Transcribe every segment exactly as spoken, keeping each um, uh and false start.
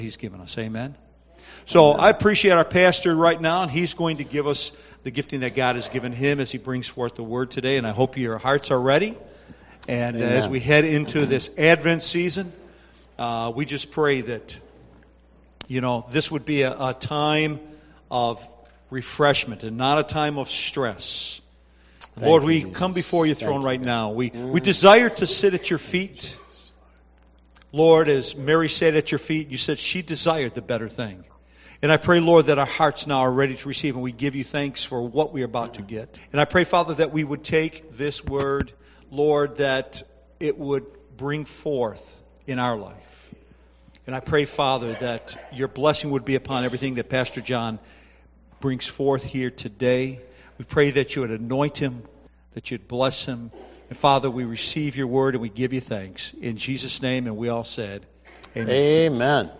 He's given us. Amen. So I appreciate our pastor right now, and he's going to give us the gifting that God has given him as he brings forth the word today. And I hope your hearts are ready. And Amen. As we head into this Advent season, uh, we just pray that, you know, this would be a, a time of refreshment and not a time of stress. Thank Lord, you, we Jesus. come before your throne Thank right you. now. We Mm. we desire to sit at your feet. Lord, as Mary sat at your feet, you said she desired the better thing. And I pray, Lord, that our hearts now are ready to receive, and we give you thanks for what we are about to get. And I pray, Father, that we would take this word, Lord, that it would bring forth in our life. And I pray, Father, that your blessing would be upon everything that Pastor John brings forth here today. We pray that you would anoint him, that you'd bless him. And Father, we receive your word and we give you thanks. In Jesus' name, and we all said, amen. Amen.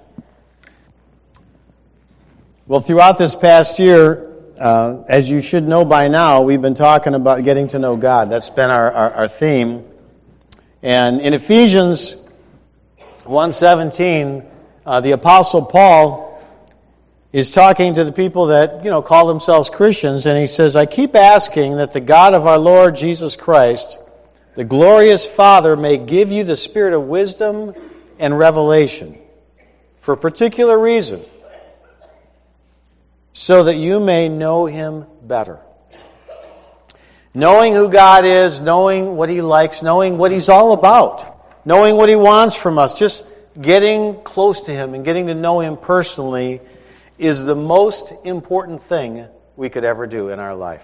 Well, throughout this past year, uh, as you should know by now, we've been talking about getting to know God. That's been our, our, our theme. And in Ephesians one seventeen, uh, the Apostle Paul is talking to the people that, you know, call themselves Christians, and he says, I keep asking that the God of our Lord Jesus Christ, the glorious Father, may give you the spirit of wisdom and revelation for a particular reason, so that you may know Him better. Knowing who God is, knowing what He likes, knowing what He's all about, knowing what He wants from us, just getting close to Him and getting to know Him personally is the most important thing we could ever do in our life.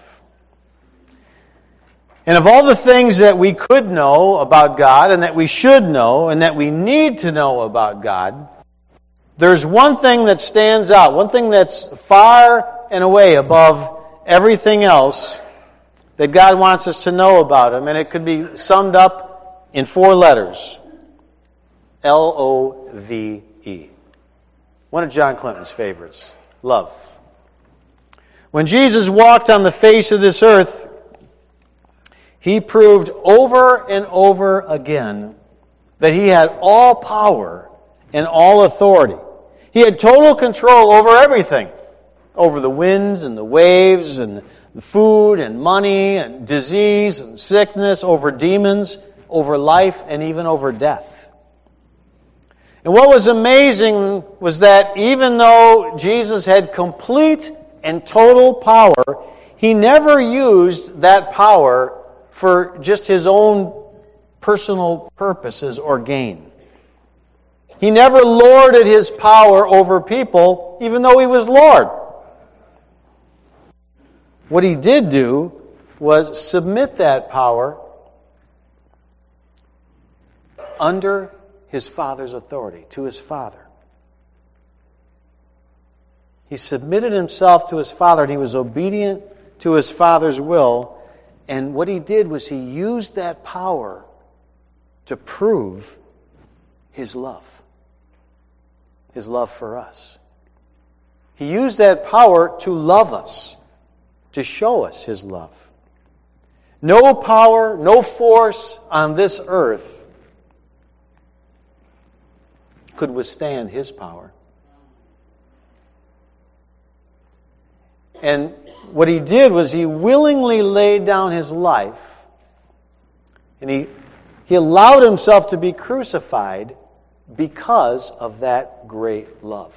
And of all the things that we could know about God and that we should know and that we need to know about God, there's one thing that stands out, one thing that's far and away above everything else that God wants us to know about Him, and it could be summed up in four letters. L O V E. One of John Clinton's favorites. Love. When Jesus walked on the face of this earth, He proved over and over again that He had all power and all authority. He had total control over everything. Over the winds and the waves and the food and money and disease and sickness, over demons, over life, and even over death. And what was amazing was that even though Jesus had complete and total power, He never used that power for just His own personal purposes or gain. He never lorded His power over people, even though He was Lord. What He did do was submit that power under His Father's authority, to His Father. He submitted Himself to His Father, and He was obedient to His Father's will. And what He did was He used that power to prove His love. His love for us. He used that power to love us, to show us His love. No power, no force on this earth could withstand His power. And what He did was He willingly laid down His life, and He, he allowed Himself to be crucified because of that great love.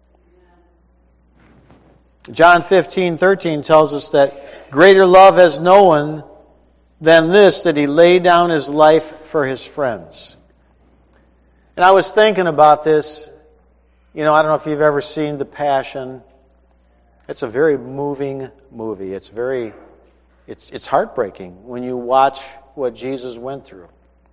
John fifteen thirteen tells us that greater love has no one than this, that He laid down His life for His friends. And I was thinking about this. You know, I don't know if you've ever seen The Passion. It's a very moving movie. It's very, it's it's heartbreaking when you watch what Jesus went through.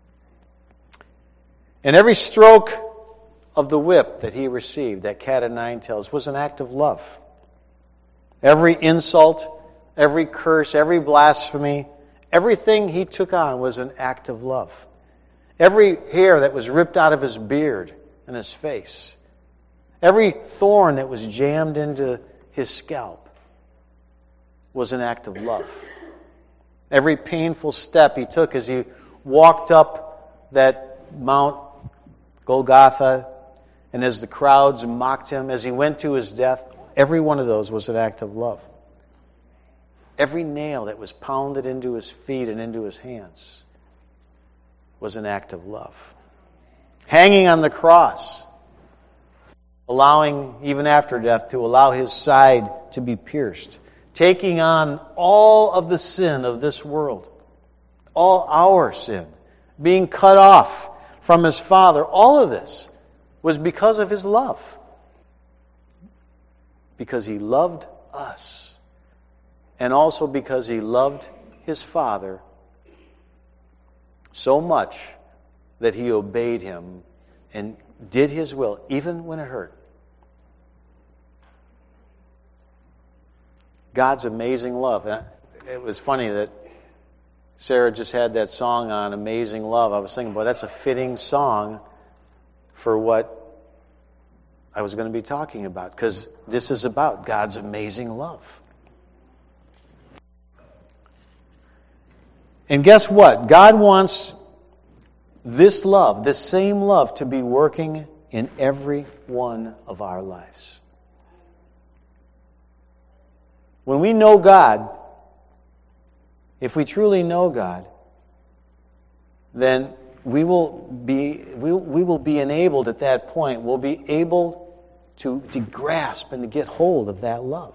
And every stroke of the whip that He received, that cat o' nine tails, was an act of love. Every insult, every curse, every blasphemy, everything He took on was an act of love. Every hair that was ripped out of His beard and His face, every thorn that was jammed into His scalp was an act of love. Every painful step He took as He walked up that Mount Golgotha and as the crowds mocked him, as he went to his death, every one of those was an act of love. Every nail that was pounded into his feet and into his hands was an act of love. Hanging on the cross, allowing, even after death, to allow his side to be pierced. Taking on all of the sin of this world. All our sin. Being cut off from his Father. All of this was because of his love. Because he loved us. And also because he loved his Father so much that he obeyed him and did his will, even when it hurt. God's amazing love. And it was funny that Sarah just had that song on, Amazing Love. I was thinking, boy, that's a fitting song for what I was going to be talking about, because this is about God's amazing love. And guess what? God wants this love, this same love, to be working in every one of our lives. When we know God, if we truly know God, then we will be we, we will be enabled at that point, we'll be able to, to grasp and to get hold of that love.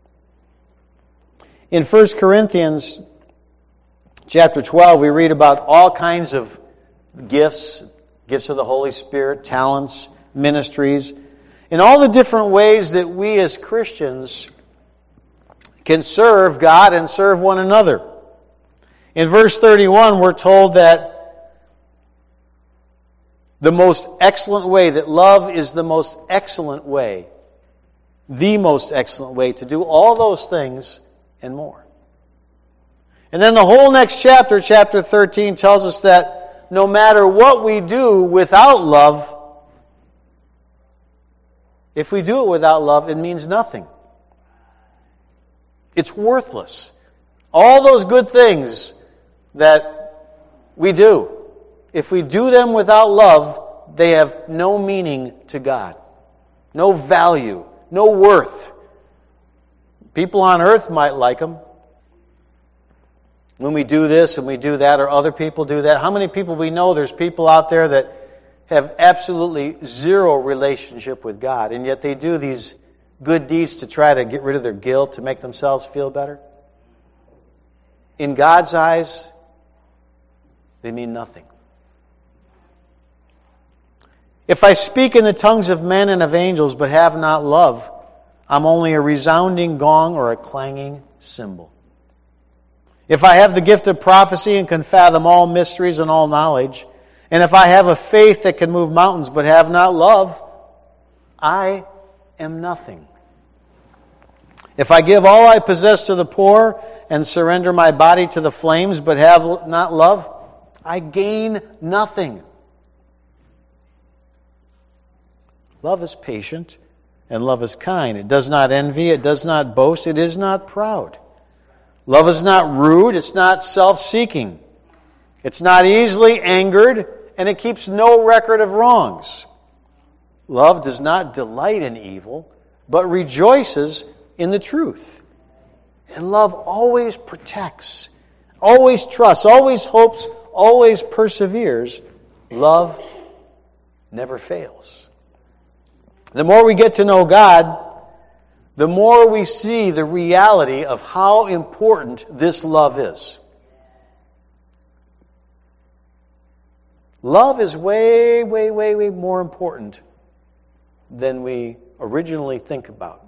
In First Corinthians chapter twelve, we read about all kinds of gifts, gifts of the Holy Spirit, talents, ministries, and all the different ways that we as Christians can serve God and serve one another. In verse thirty-one, we're told that the most excellent way, that love is the most excellent way, the most excellent way to do all those things and more. And then the whole next chapter, chapter thirteen, tells us that no matter what we do without love, if we do it without love, it means nothing. It's worthless. All those good things that we do, if we do them without love, they have no meaning to God. No value. No worth. People on earth might like them. When we do this and we do that, or other people do that. How many people we know, there's people out there that have absolutely zero relationship with God, and yet they do these good deeds to try to get rid of their guilt, to make themselves feel better? In God's eyes, they mean nothing. If I speak in the tongues of men and of angels, but have not love, I'm only a resounding gong or a clanging cymbal. If I have the gift of prophecy and can fathom all mysteries and all knowledge, and if I have a faith that can move mountains, but have not love, I am nothing. If I give all I possess to the poor and surrender my body to the flames, but have not love, I gain nothing. Love is patient and love is kind. It does not envy, it does not boast, it is not proud. Love is not rude, it's not self-seeking. It's not easily angered, and it keeps no record of wrongs. Love does not delight in evil, but rejoices in the truth. And love always protects, always trusts, always hopes, always perseveres. Love never fails. The more we get to know God, the more we see the reality of how important this love is. Love is way, way, way, way more important than we originally think about.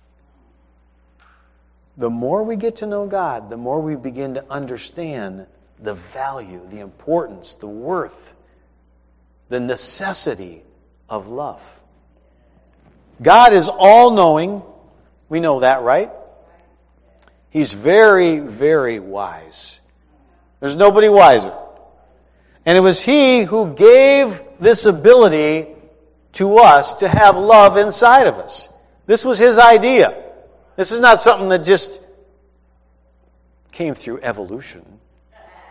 The more we get to know God, the more we begin to understand the value, the importance, the worth, the necessity of love. God is all-knowing. We know that, right? He's very, very wise. There's nobody wiser. And it was He who gave this ability to us to have love inside of us. This was His idea. This is not something that just came through evolution.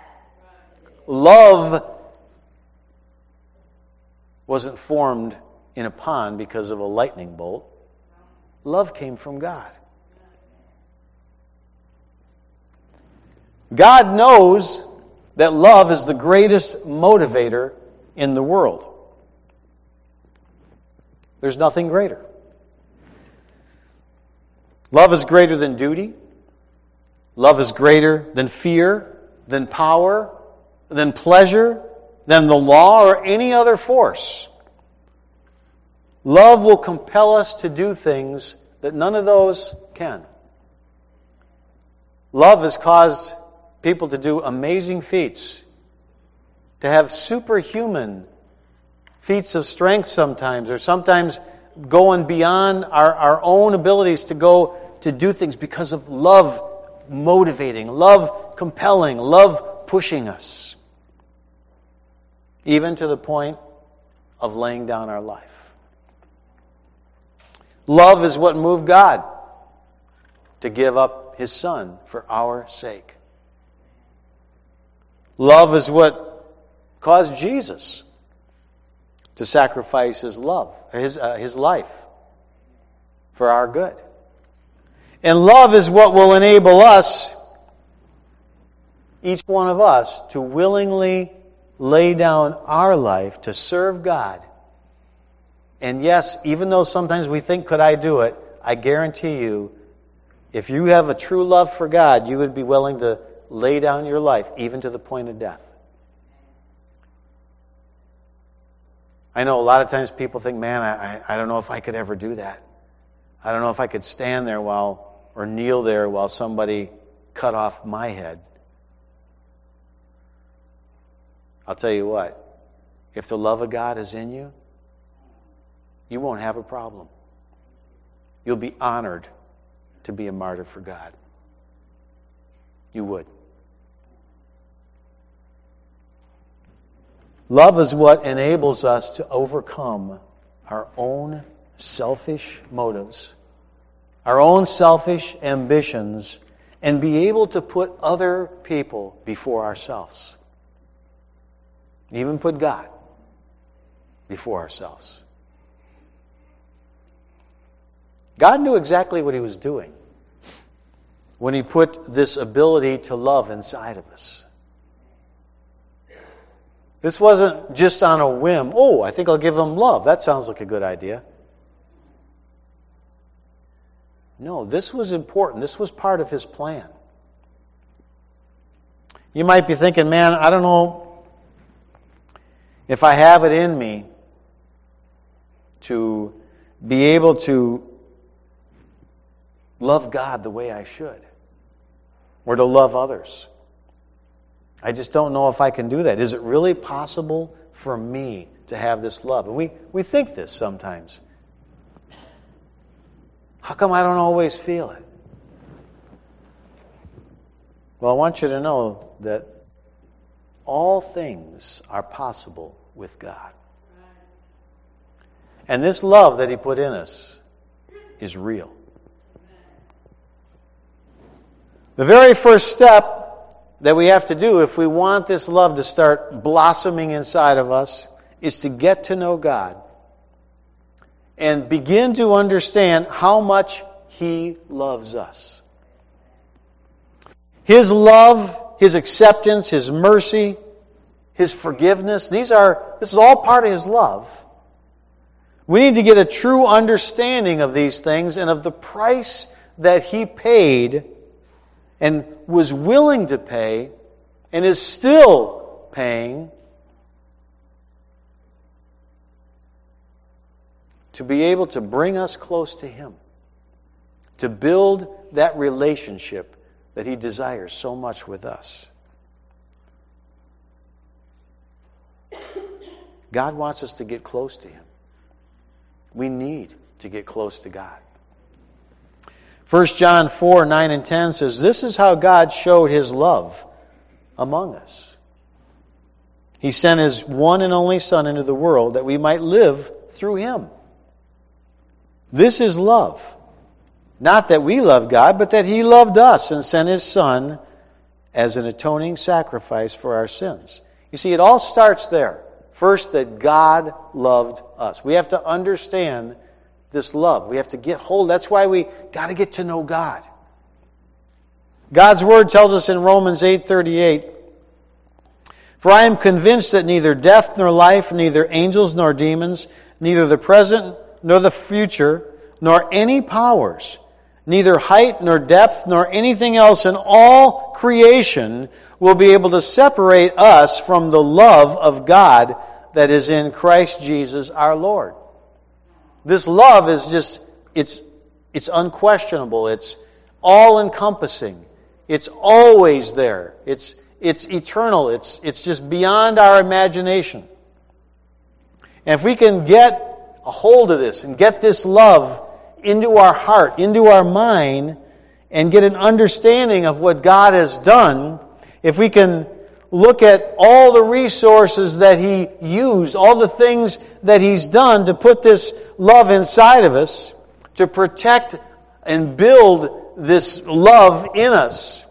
Love wasn't formed in a pond because of a lightning bolt. Love came from God. God knows that love is the greatest motivator in the world. There's nothing greater. Love is greater than duty. Love is greater than fear, than power, than pleasure, than the law or any other force. Love will compel us to do things that none of those can. Love has caused people to do amazing feats, to have superhuman feats of strength sometimes, or sometimes going beyond our, our own abilities to go to do things because of love motivating, love compelling, love pushing us, even to the point of laying down our life. Love is what moved God to give up His Son for our sake. Love is what caused Jesus to sacrifice His love, His, uh, His life for our good. And love is what will enable us, each one of us, to willingly lay down our life to serve God. And yes, even though sometimes we think, could I do it? I guarantee you, if you have a true love for God, you would be willing to lay down your life, even to the point of death. I know a lot of times people think, man, I, I don't know if I could ever do that. I don't know if I could stand there while, or kneel there while somebody cut off my head. I'll tell you what, if the love of God is in you, you won't have a problem. You'll be honored to be a martyr for God. You would. Love is what enables us to overcome our own selfish motives, our own selfish ambitions, and be able to put other people before ourselves. Even put God before ourselves. God knew exactly what He was doing when He put this ability to love inside of us. This wasn't just on a whim. Oh, I think I'll give them love. That sounds like a good idea. No, this was important. This was part of His plan. You might be thinking, man, I don't know if I have it in me to be able to love God the way I should, or to love others. I just don't know if I can do that. Is it really possible for me to have this love? And we, we think this sometimes. How come I don't always feel it? Well, I want you to know that all things are possible with God. And this love that He put in us is real. The very first step that we have to do if we want this love to start blossoming inside of us is to get to know God and begin to understand how much He loves us. His love, His acceptance, His mercy, His forgiveness, these are, this is all part of His love. We need to get a true understanding of these things and of the price that He paid and was willing to pay and is still paying to be able to bring us close to Him, to build that relationship that He desires so much with us. God wants us to get close to Him. We need to get close to God. First John four, nine and ten says, this is how God showed His love among us. He sent His one and only Son into the world that we might live through Him. This is love. Not that we love God, but that He loved us and sent His Son as an atoning sacrifice for our sins. You see, it all starts there. First, that God loved us. We have to understand this love. We have to get hold. That's why we got to get to know God. God's Word tells us in Romans eight thirty-eight, "For I am convinced that neither death nor life, neither angels nor demons, neither the present nor the future, nor any powers, neither height nor depth nor anything else in all creation will be able to separate us from the love of God that is in Christ Jesus our Lord." This love is just, it's, it's unquestionable. It's all-encompassing. It's always there. It's, it's eternal. It's, it's just beyond our imagination. And if we can get a hold of this and get this love into our heart, into our mind, and get an understanding of what God has done, if we can look at all the resources that He used, all the things that He's done to put this love inside of us, to protect and build this love in us,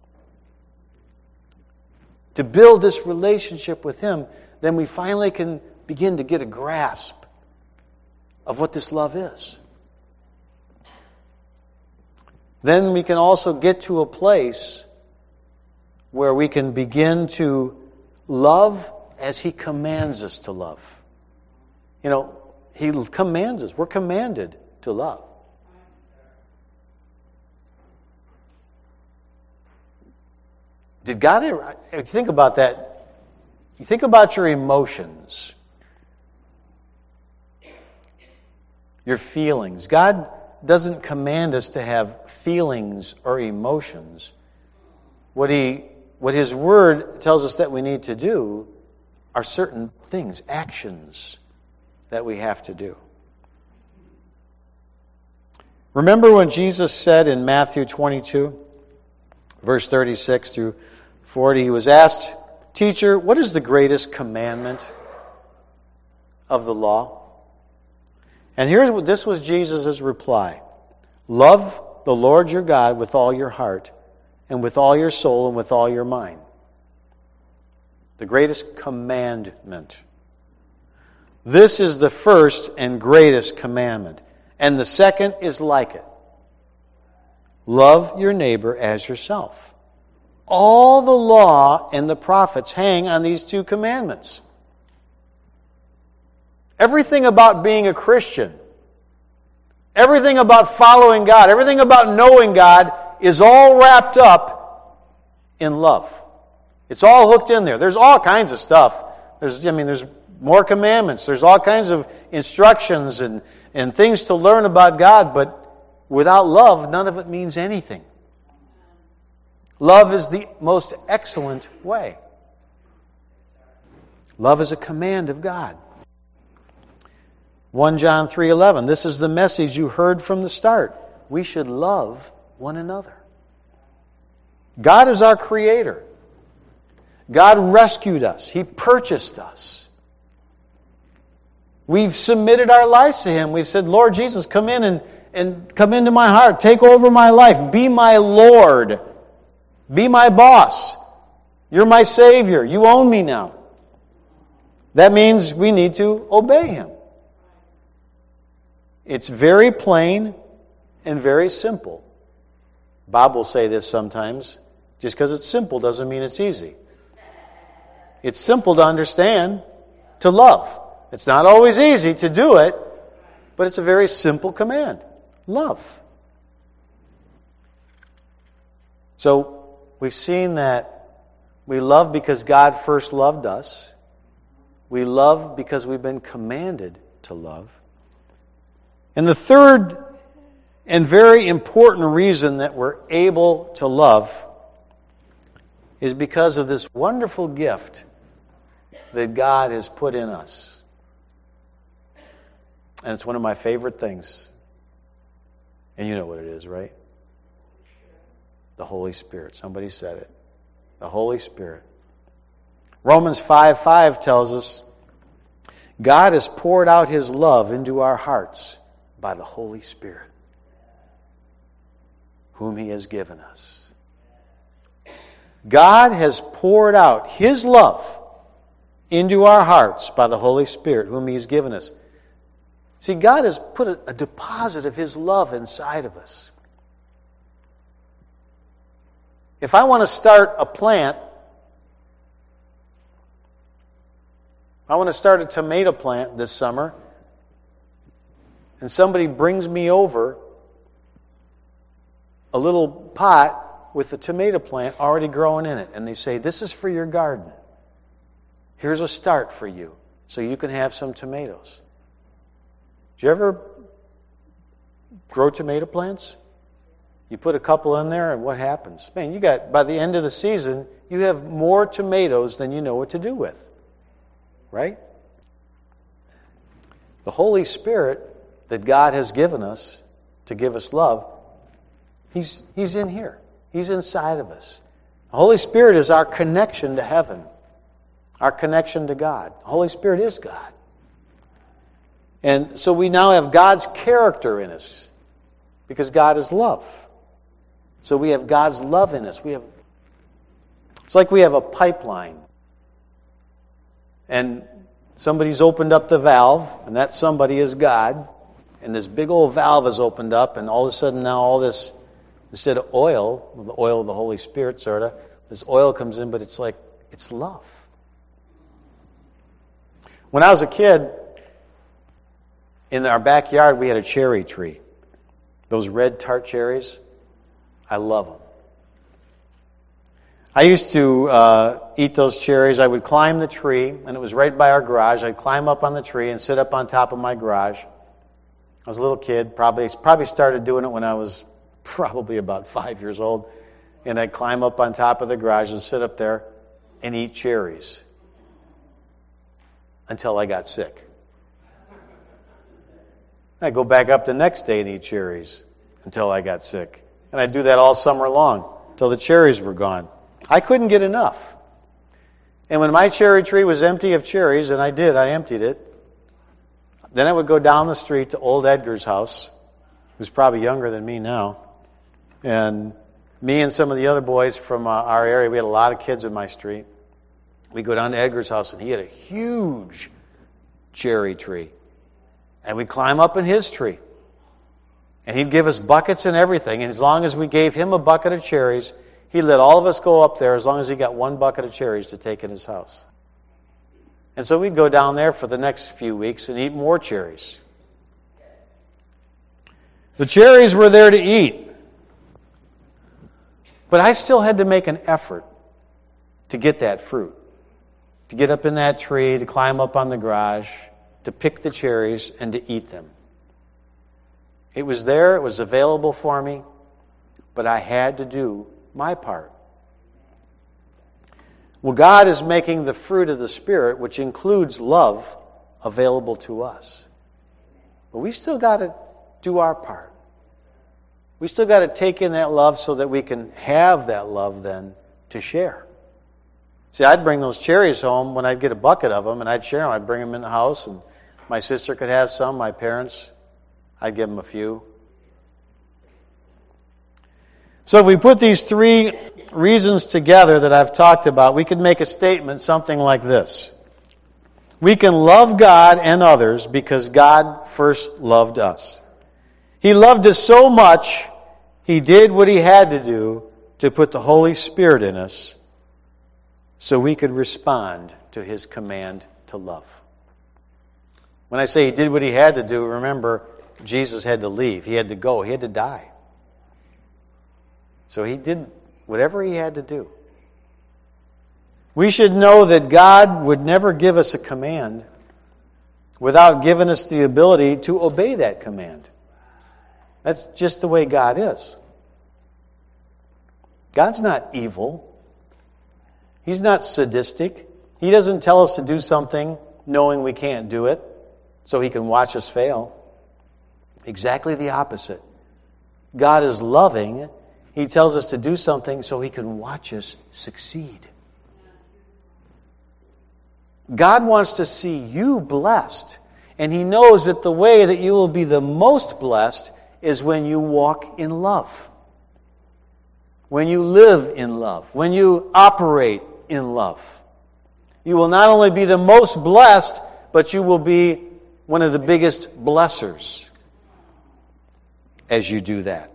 to build this relationship with Him, then we finally can begin to get a grasp of what this love is. Then we can also get to a place where we can begin to love as He commands us to love. You know, He commands us. We're commanded to love. Did God ever, if you think about that, you think about your emotions, your feelings. God doesn't command us to have feelings or emotions. What He, what His Word tells us that we need to do are certain things, actions that we have to do. Remember when Jesus said in Matthew twenty-two, verse thirty-six through forty, He was asked, "Teacher, what is the greatest commandment of the law?" And here's what this was Jesus' reply. "Love the Lord your God with all your heart, and with all your soul, and with all your mind." The greatest commandment. This is the first and greatest commandment. And the second is like it. Love your neighbor as yourself. All the law and the prophets hang on these two commandments. Everything about being a Christian, everything about following God, everything about knowing God is all wrapped up in love. It's all hooked in there. There's all kinds of stuff. There's, I mean, there's more commandments. There's all kinds of instructions and, and things to learn about God, but without love, none of it means anything. Love is the most excellent way. Love is a command of God. First John three eleven, this is the message you heard from the start. We should love one another. God is our Creator. God rescued us. He purchased us. We've submitted our lives to Him. We've said, "Lord Jesus, come in and, and come into my heart. Take over my life. Be my Lord. Be my boss. You're my Savior. You own me now." That means we need to obey Him. It's very plain and very simple. Bob will say this sometimes. Just because it's simple doesn't mean it's easy. It's simple to understand, to love. It's not always easy to do it, but it's a very simple command. Love. So, we've seen that we love because God first loved us. We love because we've been commanded to love. And the third and very important reason that we're able to love is because of this wonderful gift that God has put in us. And it's one of my favorite things. And you know what it is, right? The Holy Spirit. Somebody said it. The Holy Spirit. Romans five five tells us, God has poured out His love into our hearts by the Holy Spirit, whom He has given us. God has poured out His love into our hearts by the Holy Spirit, whom He's given us. See, God has put a, a deposit of His love inside of us. If I want to start a plant, I want to start a tomato plant this summer, and somebody brings me over a little pot with a tomato plant already growing in it, and they say, "This is for your garden. Here's a start for you, so you can have some tomatoes." Did you ever grow tomato plants? You put a couple in there, and what happens? Man, you got, by the end of the season, you have more tomatoes than you know what to do with. Right? The Holy Spirit that God has given us to give us love, He's, He's in here. He's inside of us. The Holy Spirit is our connection to heaven, our connection to God. The Holy Spirit is God. And so we now have God's character in us because God is love. So we have God's love in us. We have, it's like we have a pipeline. And somebody's opened up the valve, and that somebody is God. And this big old valve is opened up, and all of a sudden now all this, instead of oil, the oil of the Holy Spirit sort of, this oil comes in, but it's like, it's love. When I was a kid, in our backyard we had a cherry tree. Those red tart cherries, I love them. I used to uh, eat those cherries. I would climb the tree, and it was right by our garage. I'd climb up on the tree and sit up on top of my garage. I was a little kid, probably probably started doing it when I was probably about five years old. And I'd climb up on top of the garage and sit up there and eat cherries until I got sick. I'd go back up the next day and eat cherries until I got sick. And I'd do that all summer long until the cherries were gone. I couldn't get enough. And when my cherry tree was empty of cherries, and I did, I emptied it, then I would go down the street to old Edgar's house, who's probably younger than me now. And me and some of the other boys from uh, our area, we had a lot of kids in my street. We'd go down to Edgar's house, and he had a huge cherry tree. And we'd climb up in his tree. And he'd give us buckets and everything. And as long as we gave him a bucket of cherries, he let all of us go up there as long as he got one bucket of cherries to take in his house. And so we'd go down there for the next few weeks and eat more cherries. The cherries were there to eat. But I still had to make an effort to get that fruit. To get up in that tree, to climb up on the garage, to pick the cherries and to eat them. It was there, it was available for me, but I had to do my part. Well, God is making the fruit of the Spirit, which includes love, available to us. But we still got to do our part. We still got to take in that love so that we can have that love then to share. See, I'd bring those cherries home when I'd get a bucket of them, and I'd share them. I'd bring them in the house, and my sister could have some, my parents, I'd give them a few. So if we put these three reasons together that I've talked about, we could make a statement something like this. We can love God and others because God first loved us. He loved us so much, He did what He had to do to put the Holy Spirit in us so we could respond to His command to love. When I say He did what He had to do, remember, Jesus had to leave. He had to go. He had to die. So He did whatever He had to do. We should know that God would never give us a command without giving us the ability to obey that command. That's just the way God is. God's not evil. He's not sadistic. He doesn't tell us to do something knowing we can't do it so He can watch us fail. Exactly the opposite. God is loving. He tells us to do something so He can watch us succeed. God wants to see you blessed. And He knows that the way that you will be the most blessed is when you walk in love. When you live in love. When you operate in love. You will not only be the most blessed, but you will be one of the biggest blessers as you do that.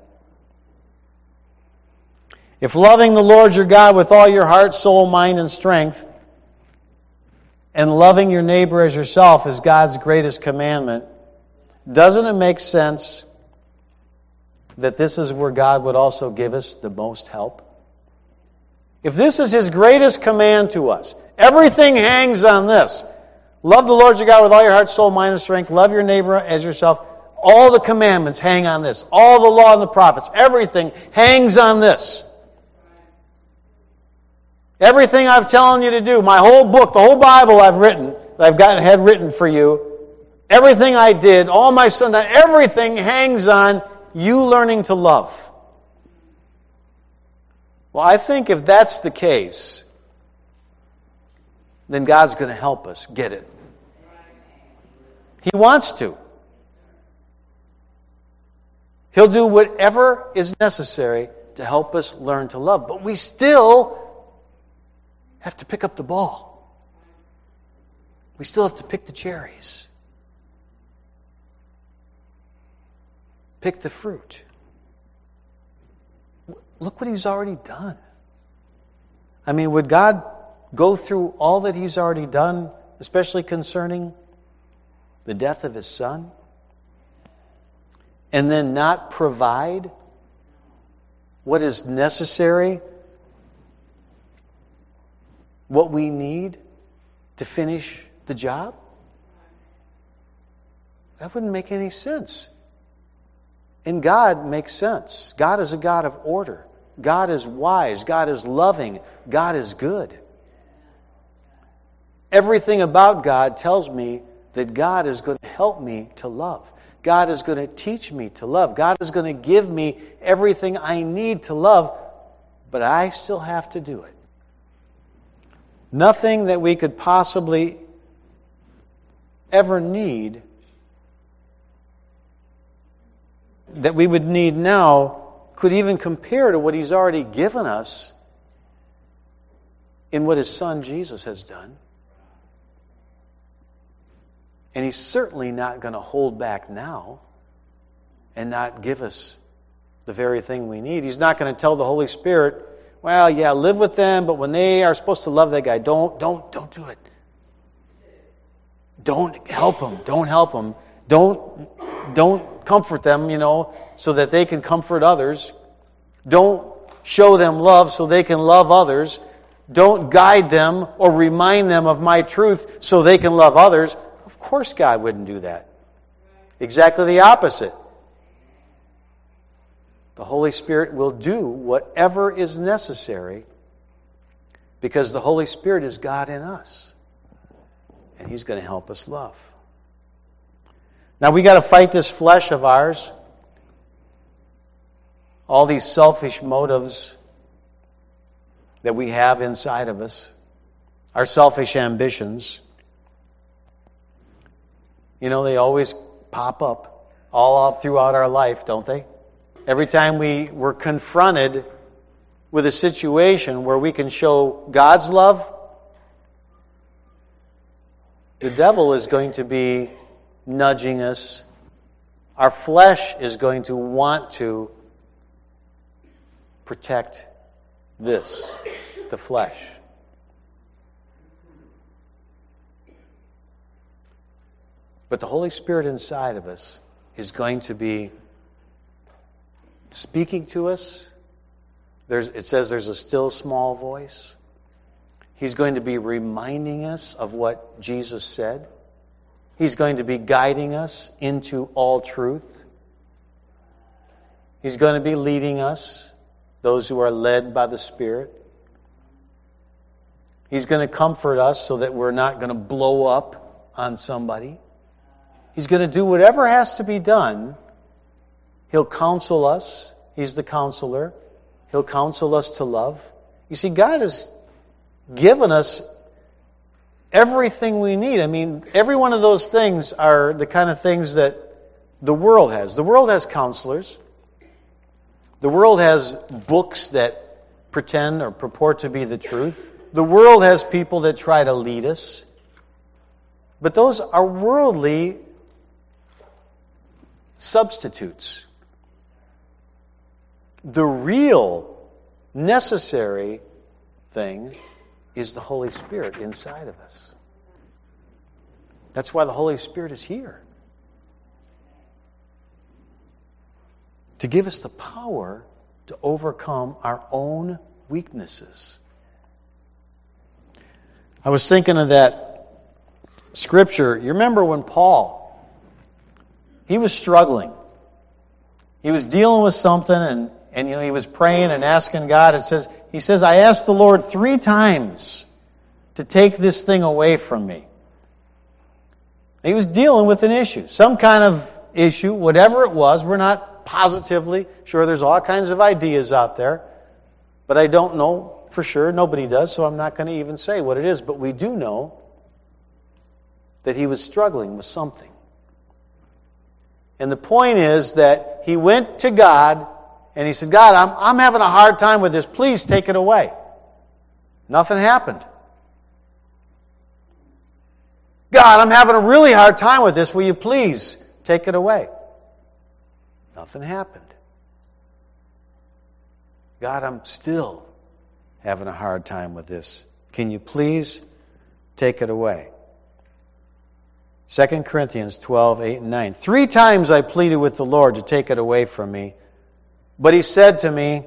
If loving the Lord your God with all your heart, soul, mind, and strength, and loving your neighbor as yourself is God's greatest commandment, doesn't it make sense that this is where God would also give us the most help? If this is His greatest command to us, everything hangs on this. Love the Lord your God with all your heart, soul, mind, and strength. Love your neighbor as yourself. All the commandments hang on this. All the law and the prophets, everything hangs on this. Everything I've telling you to do, my whole book, the whole Bible I've written, I've got had written for you, everything I did, all my son, everything hangs on you learning to love. Well, I think if that's the case, then God's going to help us get it. He wants to. He'll do whatever is necessary to help us learn to love. But we still have to pick up the ball. We still have to pick the cherries. Pick the fruit. Look what He's already done. I mean, would God go through all that He's already done, especially concerning the death of His Son, and then not provide what is necessary, what we need to finish the job? That wouldn't make any sense. And God makes sense. God is a God of order. God is wise. God is loving. God is good. Everything about God tells me that God is going to help me to love. God is going to teach me to love. God is going to give me everything I need to love, but I still have to do it. Nothing that we could possibly ever need, that we would need now, could even compare to what He's already given us in what His Son Jesus has done. And He's certainly not going to hold back now and not give us the very thing we need. He's not going to tell the Holy Spirit, well, yeah, live with them, but when they are supposed to love that guy, don't, don't, don't do it. Don't help them. Don't help them. Don't, don't comfort them, you know, so that they can comfort others. Don't show them love so they can love others. Don't guide them or remind them of my truth so they can love others. Of course God wouldn't do that. Exactly the opposite. The Holy Spirit will do whatever is necessary because the Holy Spirit is God in us. And He's going to help us love. Now we got to fight this flesh of ours. All these selfish motives that we have inside of us. Our selfish ambitions. You know, they always pop up all up throughout our life, don't they? Every time we were confronted with a situation where we can show God's love, the devil is going to be nudging us. Our flesh is going to want to protect this, the flesh. But the Holy Spirit inside of us is going to be speaking to us. There's, it says there's a still small voice. He's going to be reminding us of what Jesus said. He's going to be guiding us into all truth. He's going to be leading us, those who are led by the Spirit. He's going to comfort us so that we're not going to blow up on somebody. He's going to do whatever has to be done. He'll counsel us. He's the counselor. He'll counsel us to love. You see, God has given us everything we need. I mean, every one of those things are the kind of things that the world has. The world has counselors. The world has books that pretend or purport to be the truth. the world has people that try to lead us, but those are worldly substitutes. The real necessary thing is the Holy Spirit inside of us. That's why the Holy Spirit is here. To give us the power to overcome our own weaknesses. I was thinking of that scripture. You remember when Paul, he was struggling. He was dealing with something and, and you know, he was praying and asking God. It says, he says, I asked the Lord three times to take this thing away from me. He was dealing with an issue, some kind of issue, whatever it was. We're not positively sure. There's all kinds of ideas out there, but I don't know for sure. Nobody does, so I'm not going to even say what it is. But we do know that he was struggling with something. And the point is that he went to God and he said, God, I'm, I'm having a hard time with this. Please take it away. Nothing happened. God, I'm having a really hard time with this. Will you please take it away? Nothing happened. God, I'm still having a hard time with this. Can you please take it away? Second Corinthians twelve, eight and nine. Three times I pleaded with the Lord to take it away from me. But he said to me,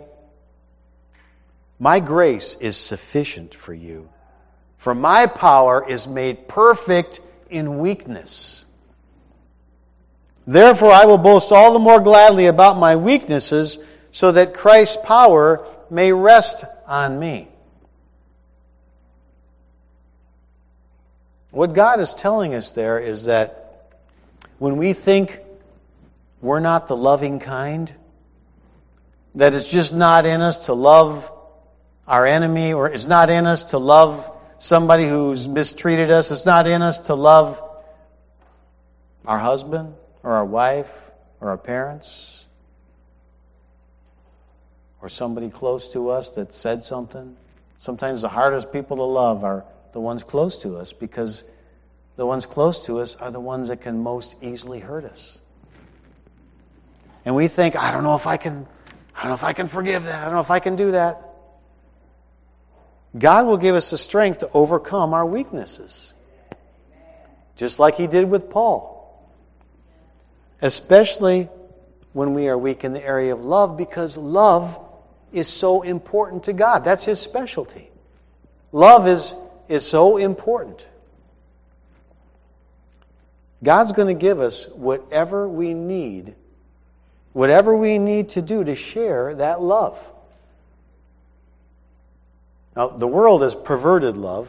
my grace is sufficient for you, for my power is made perfect in weakness. Therefore I will boast all the more gladly about my weaknesses, so that Christ's power may rest on me. What God is telling us there is that when we think we're not the loving kind, that it's just not in us to love our enemy, or it's not in us to love somebody who's mistreated us, it's not in us to love our husband or our wife or our parents or somebody close to us that said something. Sometimes the hardest people to love are the ones close to us, because the ones close to us are the ones that can most easily hurt us. And we think, I don't know if I can, I don't know if I can forgive that. I don't know if I can do that. God will give us the strength to overcome our weaknesses. Just like He did with Paul. Especially when we are weak in the area of love, because love is so important to God. That's His specialty. Love is, is so important. God's going to give us whatever we need, whatever we need to do to share that love. Now, the world has perverted love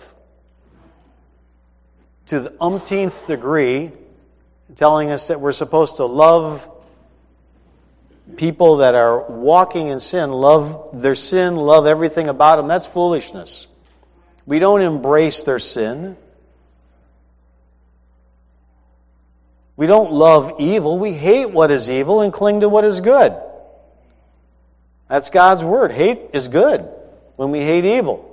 to the umpteenth degree, telling us that we're supposed to love people that are walking in sin, love their sin, love everything about them. That's foolishness. We don't embrace their sin. We don't love evil. We hate what is evil and cling to what is good. That's God's word. Hate is good when we hate evil.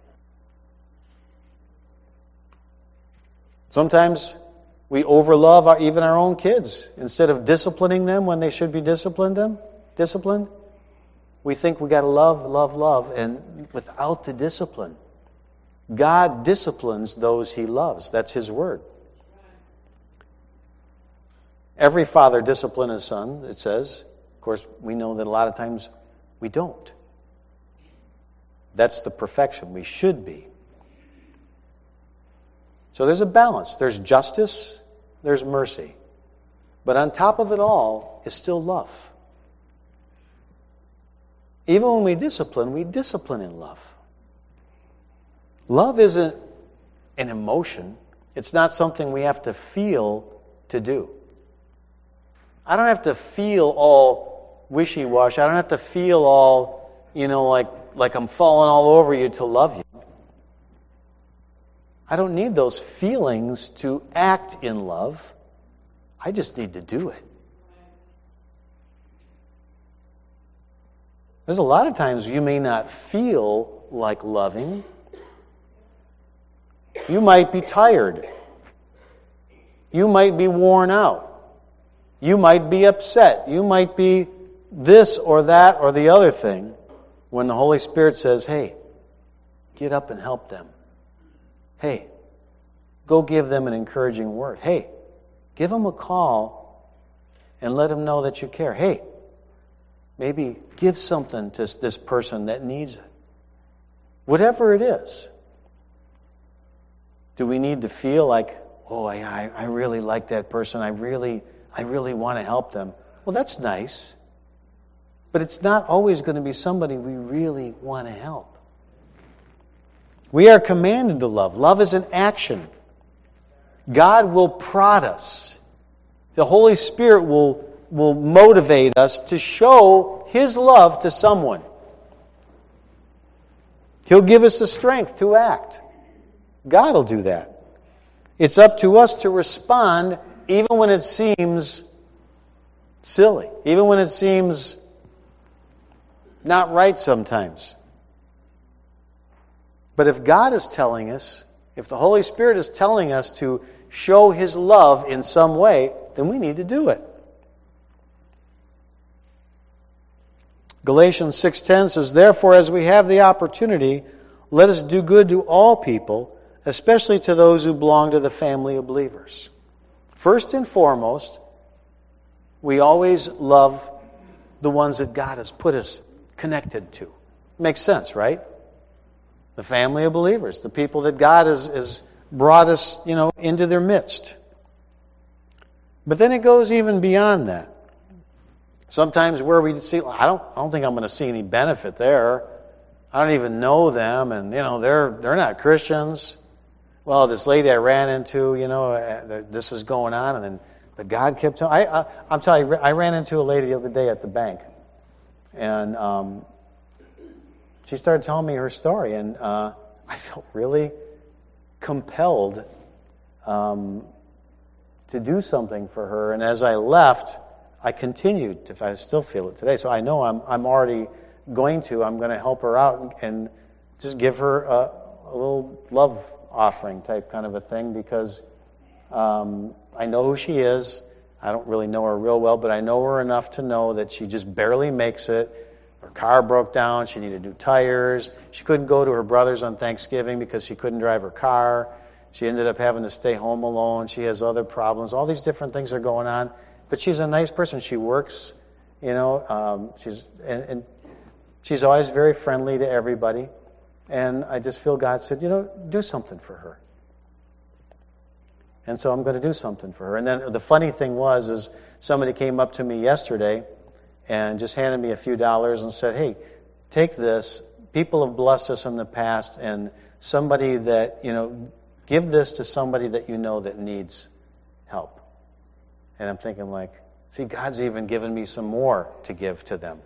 Sometimes we overlove our, even our own kids. Instead of disciplining them when they should be disciplined them, disciplined, we think we got to love, love, love, and without the discipline. God disciplines those He loves. That's His word. Every father disciplines his son, it says. Of course, we know that a lot of times we don't. That's the perfection we should be. So there's a balance. There's justice, there's mercy. But on top of it all is still love. Even when we discipline, we discipline in love. Love isn't an emotion. It's not something we have to feel to do. I don't have to feel all wishy-washy. I don't have to feel all, you know, like, like I'm falling all over you to love you. I don't need those feelings to act in love. I just need to do it. There's a lot of times you may not feel like loving, You might be tired. You might be worn out. You might be upset. You might be this or that or the other thing when the Holy Spirit says, hey, get up and help them. Hey, go give them an encouraging word. Hey, give them a call and let them know that you care. Hey, maybe give something to this person that needs it. Whatever it is. Do we need to feel like, oh, I, I really like that person. I really, I really want to help them. Well, that's nice. But it's not always going to be somebody we really want to help. We are commanded to love. Love is an action. God will prod us. The Holy Spirit will, will motivate us to show His love to someone. He'll give us the strength to act. God will do that. It's up to us to respond even when it seems silly, even when it seems not right sometimes. But if God is telling us, if the Holy Spirit is telling us to show His love in some way, then we need to do it. Galatians six ten says, therefore, as we have the opportunity, let us do good to all people, especially to those who belong to the family of believers. First and foremost, we always love the ones that God has put us connected to. Makes sense, right? The family of believers, the people that God has, has brought us, you know, into their midst. But then it goes even beyond that. Sometimes where we see, I don't, I don't think I'm going to see any benefit there. I don't even know them, and you know, they're they're not Christians. Well, this lady I ran into, you know, uh, this is going on, and then but God kept telling. I, I I'm telling you, I ran into a lady the other day at the bank, and um, she started telling me her story, and uh, I felt really compelled um, to do something for her. And as I left, I continued. If I still feel it today, so I know I'm I'm already going to. I'm going to help her out and, and just give her a, a little love offering type kind of a thing, because um, I know who she is. I don't really know her real well, but I know her enough to know that she just barely makes it. Her car broke down. She needed new tires. She couldn't go to her brother's on Thanksgiving because she couldn't drive her car. She ended up having to stay home alone. She has other problems. All these different things are going on. But she's a nice person. She works, you know. Um, she's and, and she's always very friendly to everybody. And I just feel God said, you know, do something for her. And so I'm going to do something for her. And then the funny thing was, is somebody came up to me yesterday and just handed me a few dollars and said, hey, take this. People have blessed us in the past, and somebody that, you know, give this to somebody that you know that needs help. And I'm thinking like, see, God's even given me some more to give to them.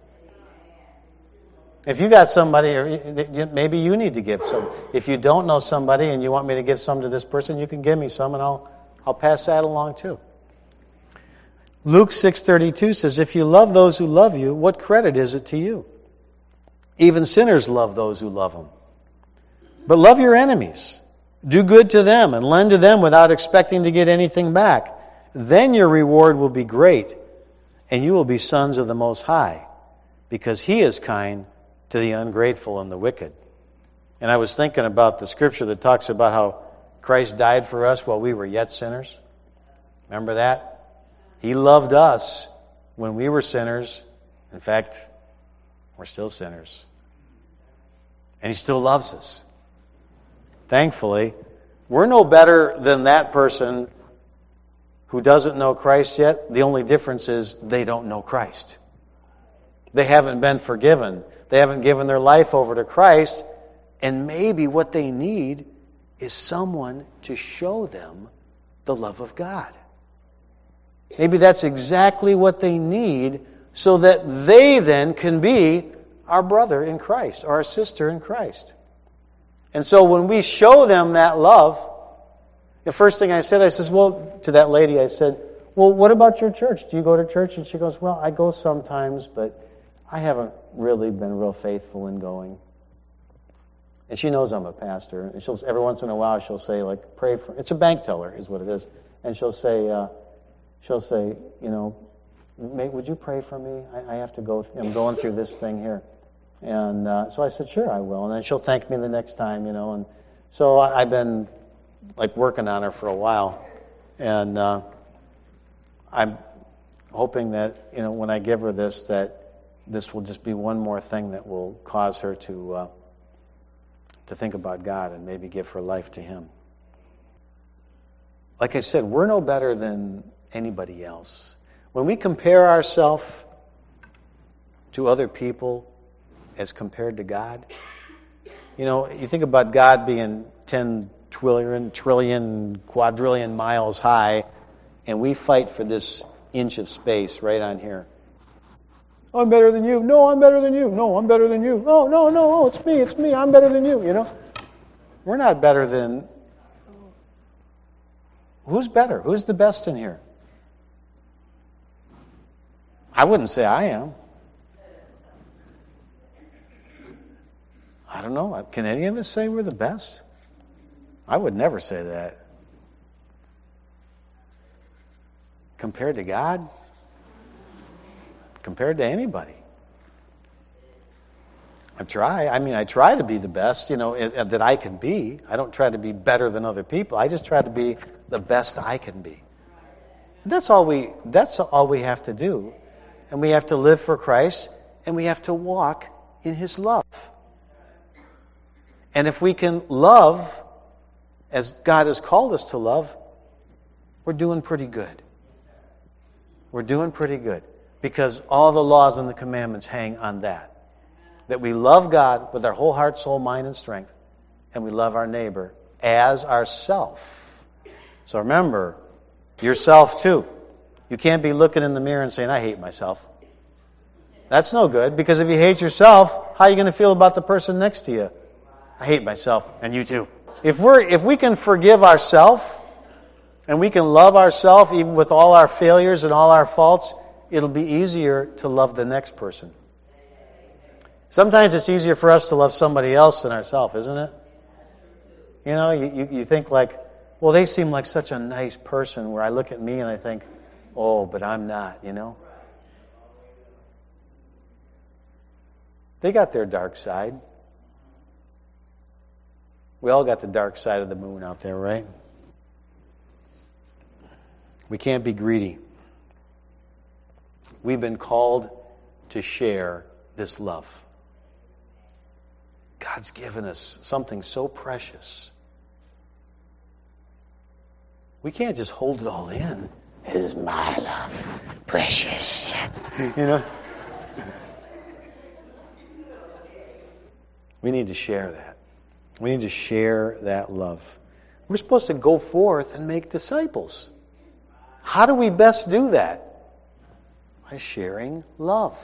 If you got somebody, or maybe you need to give some. If you don't know somebody and you want me to give some to this person, you can give me some, and I'll I'll pass that along too. Luke six thirty-two says, if you love those who love you, what credit is it to you? Even sinners love those who love them. But love your enemies. Do good to them and lend to them without expecting to get anything back. Then your reward will be great, and you will be sons of the Most High, because He is kind to the ungrateful and the wicked. And I was thinking about the scripture that talks about how Christ died for us while we were yet sinners. Remember that? He loved us when we were sinners. In fact, we're still sinners. And He still loves us. Thankfully, we're no better than that person who doesn't know Christ yet. The only difference is they don't know Christ. They haven't been forgiven. They haven't given their life over to Christ. And maybe what they need is someone to show them the love of God. Maybe that's exactly what they need, so that they then can be our brother in Christ, or our sister in Christ. And so when we show them that love, the first thing I said, I says, well, to that lady, I said, well, what about your church? Do you go to church? And she goes, well, I go sometimes, but I haven't really been real faithful in going. And she knows I'm a pastor. And she'll every once in a while she'll say, like, pray for. It's a bank teller, is what it is. And she'll say, uh, she'll say, you know, Mate, would you pray for me? I, I have to go. I'm going through this thing here. And uh, so I said, sure, I will. And then she'll thank me the next time, you know. And so I, I've been like working on her for a while, and uh, I'm hoping that, you know, when I give her this, that this will just be one more thing that will cause her to uh, to think about God and maybe give her life to Him. Like I said, we're no better than anybody else. When we compare ourselves to other people as compared to God, you know, you think about God being ten trillion, trillion, quadrillion miles high, and we fight for this inch of space right on here. I'm better than you. No, I'm better than you. No, I'm better than you. Oh, no, no, oh, it's me, it's me. I'm better than you, you know. We're not better than... Who's better? Who's the best in here? I wouldn't say I am. I don't know. Can any of us say we're the best? I would never say that. Compared to God? Compared to anybody? I try. I mean, I try to be the best, you know, that I can be. I don't try to be better than other people. I just try to be the best I can be. That's all we, that's all we have to do. And we have to live for Christ, and we have to walk in His love. And if we can love as God has called us to love, we're doing pretty good. We're doing pretty good. Because all the laws and the commandments hang on that. That we love God with our whole heart, soul, mind, and strength. And we love our neighbor as ourself. So remember, yourself too. You can't be looking in the mirror and saying, I hate myself. That's no good, because if you hate yourself, how are you going to feel about the person next to you? I hate myself, and you too. If we're if we can forgive ourselves, and we can love ourselves even with all our failures and all our faults, it'll be easier to love the next person. Sometimes it's easier for us to love somebody else than ourselves, isn't it? You know, you, you, you think like, well, they seem like such a nice person, where I look at me and I think, oh, but I'm not, you know. They got their dark side. We all got the dark side of the moon out there, right? We can't be greedy. We've been called to share this love. God's given us something so precious. We can't just hold it all in. This is my love, precious. You know? We need to share that. We need to share that love. We're supposed to go forth and make disciples. How do we best do that? By sharing love.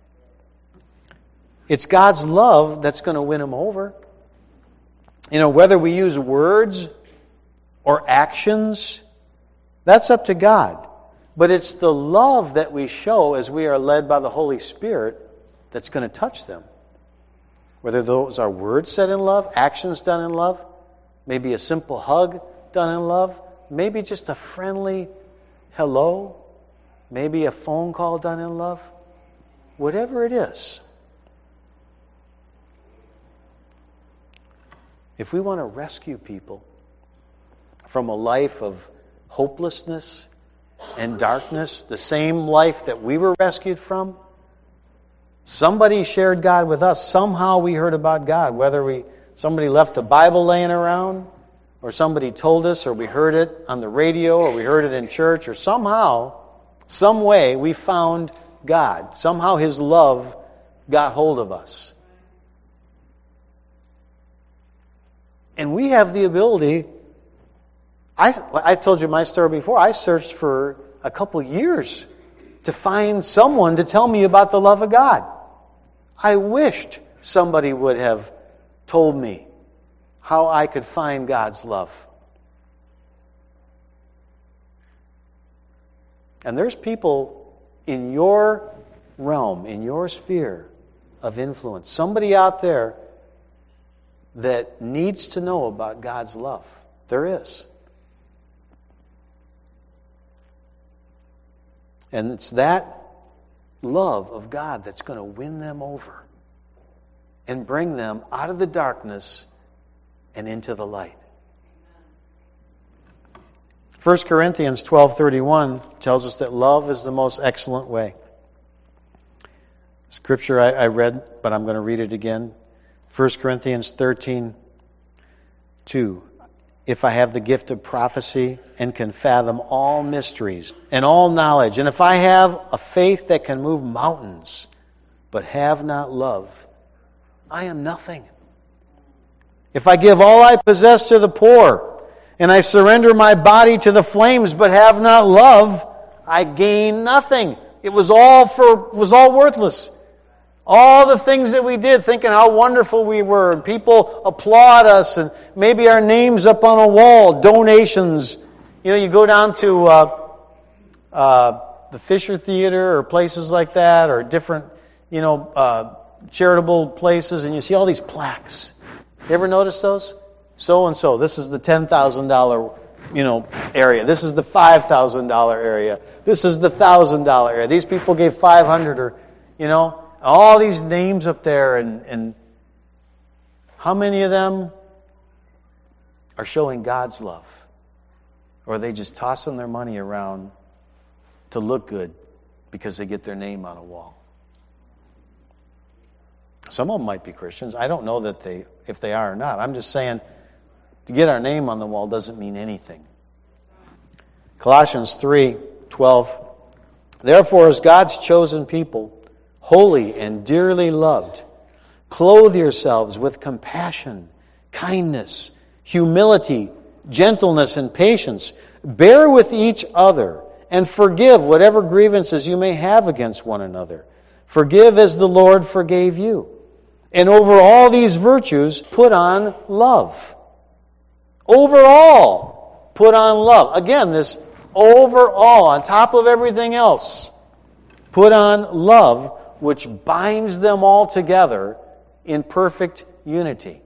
It's God's love that's going to win them over. You know, whether we use words or actions, that's up to God. But it's the love that we show as we are led by the Holy Spirit that's going to touch them. Whether those are words said in love, actions done in love, maybe a simple hug done in love, maybe just a friendly hello, maybe a phone call done in love, whatever it is. If we want to rescue people from a life of hopelessness and darkness, the same life that we were rescued from, somebody shared God with us. Somehow we heard about God, whether we somebody left a Bible laying around, or somebody told us, or we heard it on the radio, or we heard it in church, or somehow, some way we found God. Somehow His love got hold of us. And we have the ability. I, I told you my story before. I searched for a couple years to find someone to tell me about the love of God. I wished somebody would have told me how I could find God's love. And there's people in your realm, in your sphere of influence, somebody out there that needs to know about God's love. There is. And it's that love of God that's going to win them over and bring them out of the darkness and into the light. First Corinthians twelve thirty-one tells us that love is the most excellent way. Scripture I, I read, but I'm going to read it again. First Corinthians thirteen two. If I have the gift of prophecy and can fathom all mysteries and all knowledge, and if I have a faith that can move mountains, but have not love, I am nothing. If I give all I possess to the poor, and I surrender my body to the flames, but have not love, I gain nothing. It was all for was all worthless. All the things that we did, thinking how wonderful we were, and people applaud us, and maybe our name's up on a wall, donations. You know, you go down to uh, uh, the Fisher Theater or places like that, or different, you know, uh, charitable places, and you see all these plaques. You ever notice those? So and so. This is the ten thousand dollar, you know, area. This is the five thousand dollar area. This is the one thousand dollar area. These people gave five hundred, or you know. All these names up there, and, and how many of them are showing God's love? Or are they just tossing their money around to look good because they get their name on a wall? Some of them might be Christians. I don't know that they, if they are or not. I'm just saying, to get our name on the wall doesn't mean anything. Colossians three twelve. Therefore, as God's chosen people, holy and dearly loved, clothe yourselves with compassion, kindness, humility, gentleness, and patience. Bear with each other and forgive whatever grievances you may have against one another. Forgive as the Lord forgave you. And over all these virtues, put on love. Overall, put on love. Again, this overall, on top of everything else, put on love, which binds them all together in perfect unity.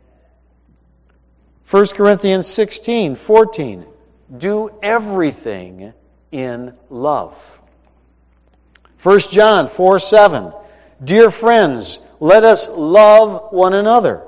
First Corinthians sixteen fourteen. Do everything in love. First John four seven. Dear friends, let us love one another.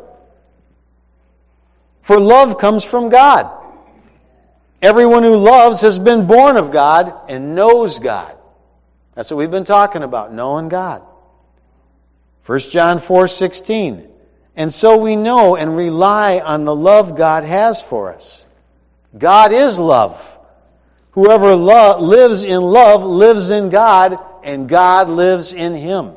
For love comes from God. Everyone who loves has been born of God and knows God. That's what we've been talking about, knowing God. First John four sixteen. And so we know and rely on the love God has for us. God is love. Whoever lo- lives in love lives in God, and God lives in him.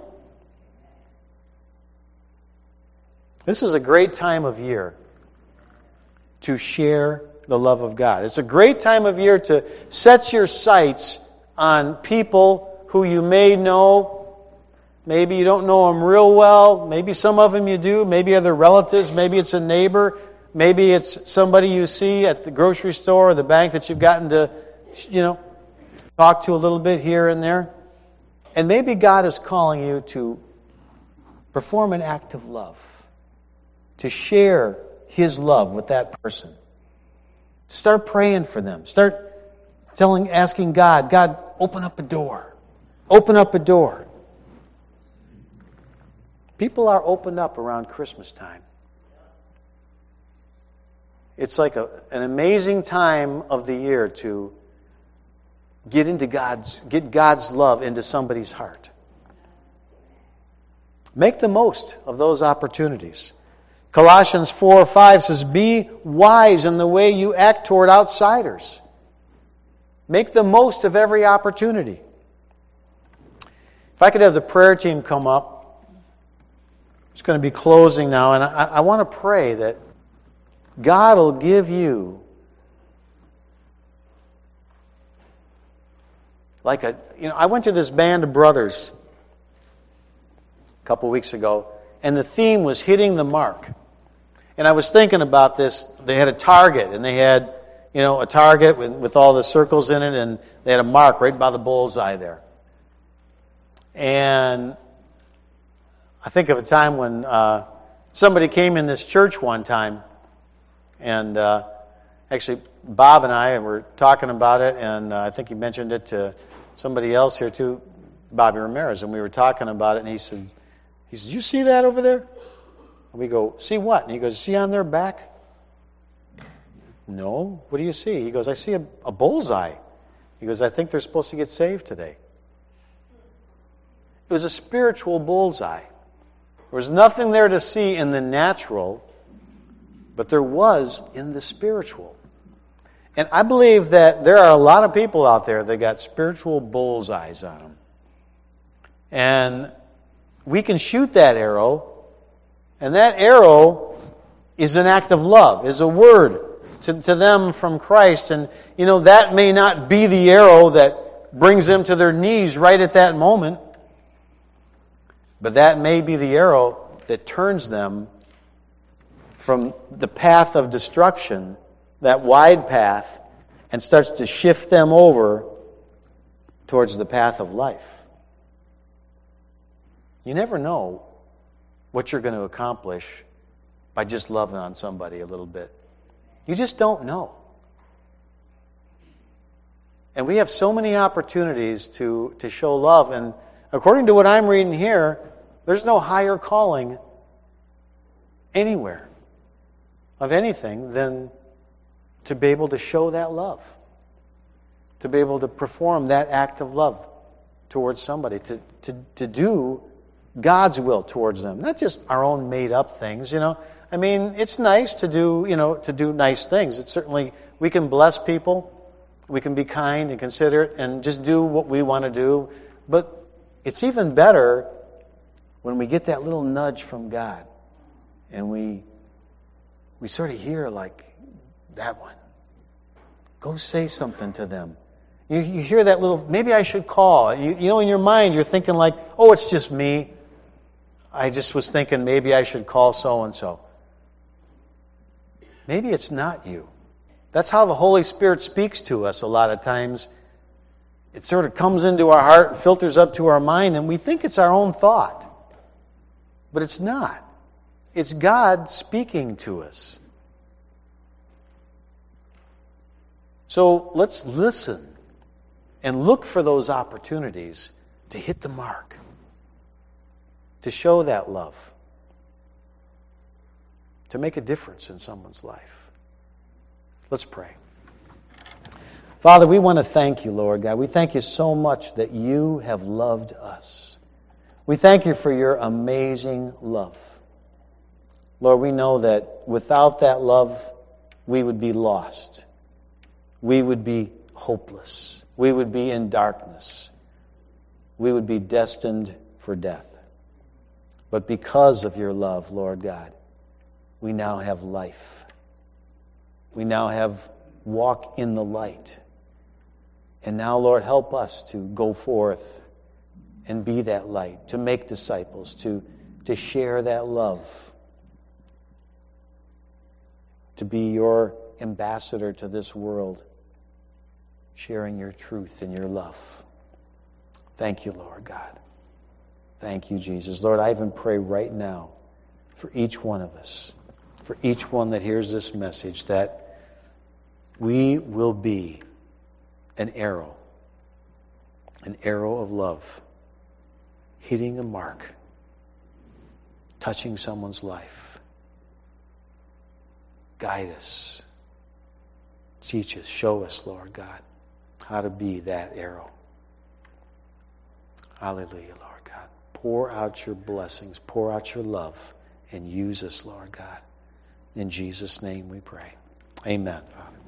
This is a great time of year to share the love of God. It's a great time of year to set your sights on people who you may know. Maybe you don't know them real well. Maybe some of them you do. Maybe other relatives. Maybe it's a neighbor. Maybe it's somebody you see at the grocery store or the bank that you've gotten to, you know, talk to a little bit here and there. And maybe God is calling you to perform an act of love, to share His love with that person. Start praying for them. Start telling, asking God, God, open up a door. Open up a door. People are opened up around Christmas time. It's like a, an amazing time of the year to get into God's get God's love into somebody's heart. Make the most of those opportunities. Colossians four five says, be wise in the way you act toward outsiders. Make the most of every opportunity. If I could have the prayer team come up. It's going to be closing now, and I, I want to pray that God will give you like a, you know, I went to this band of brothers a couple weeks ago, and the theme was hitting the mark. And I was thinking about this. They had a target, and they had, you know, a target with, with all the circles in it, and they had a mark right by the bullseye there. And I think of a time when uh, Somebody came in this church one time, and uh, actually Bob and I were talking about it, and uh, I think he mentioned it to somebody else here too, Bobby Ramirez, and we were talking about it, and he said, he said, "You see that over there?" And we go, "See what?" And he goes, "See on their back?" "No. What do you see?" He goes, "I see a, a bullseye." He goes, "I think they're supposed to get saved today." It was a spiritual bullseye. There was nothing there to see in the natural, but there was in the spiritual. And I believe that there are a lot of people out there that got spiritual bullseyes on them. And we can shoot that arrow, and that arrow is an act of love, is a word to, to them from Christ. And, you know, that may not be the arrow that brings them to their knees right at that moment, but that may be the arrow that turns them from the path of destruction, that wide path, and starts to shift them over towards the path of life. You never know what you're going to accomplish by just loving on somebody a little bit. You just don't know. And we have so many opportunities to, to show love, and according to what I'm reading here, there's no higher calling anywhere of anything than to be able to show that love, to be able to perform that act of love towards somebody, to, to, to do God's will towards them, not just our own made-up things, you know. I mean, it's nice to do, you know, to do nice things. It's certainly, we can bless people, we can be kind and considerate and just do what we want to do, but it's even better when we get that little nudge from God and we we sort of hear like that one. Go say something to them. You, you hear that little, maybe I should call. You, you know, in your mind you're thinking like, oh, it's just me. I just was thinking maybe I should call so-and-so. Maybe it's not you. That's how the Holy Spirit speaks to us a lot of times. It sort of comes into our heart and filters up to our mind, and we think it's our own thought. But it's not. It's God speaking to us. So let's listen and look for those opportunities to hit the mark, to show that love, to make a difference in someone's life. Let's pray. Father, we want to thank you, Lord God. We thank you so much that you have loved us. We thank you for your amazing love. Lord, we know that without that love, we would be lost. We would be hopeless. We would be in darkness. We would be destined for death. But because of your love, Lord God, we now have life. We now have walk in the light. And now, Lord, help us to go forth and be that light, to make disciples, to, to share that love, to be your ambassador to this world, sharing your truth and your love. Thank you, Lord God. Thank you, Jesus. Lord, I even pray right now for each one of us, for each one that hears this message, that we will be an arrow, an arrow of love, hitting a mark, touching someone's life. Guide us, teach us, show us, Lord God, how to be that arrow. Hallelujah, Lord God. Pour out your blessings, pour out your love, and use us, Lord God. In Jesus' name we pray. Amen, Father.